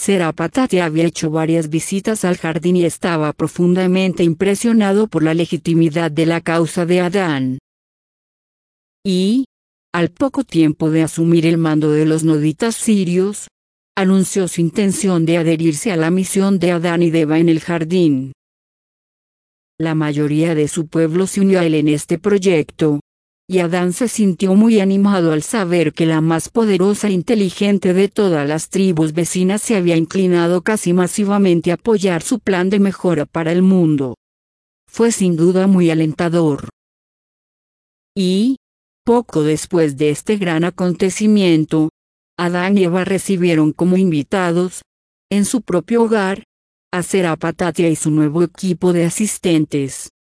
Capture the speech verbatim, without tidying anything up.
Serapatate había hecho varias visitas al jardín y estaba profundamente impresionado por la legitimidad de la causa de Adán. Y, al poco tiempo de asumir el mando de los noditas sirios, anunció su intención de adherirse a la misión de Adán y de Eva en el jardín. La mayoría de su pueblo se unió a él en este proyecto, y Adán se sintió muy animado al saber que la más poderosa e inteligente de todas las tribus vecinas se había inclinado casi masivamente a apoyar su plan de mejora para el mundo. Fue sin duda muy alentador. Y, poco después de este gran acontecimiento, Adán y Eva recibieron como invitados, en su propio hogar, a Serapatate y su nuevo equipo de asistentes.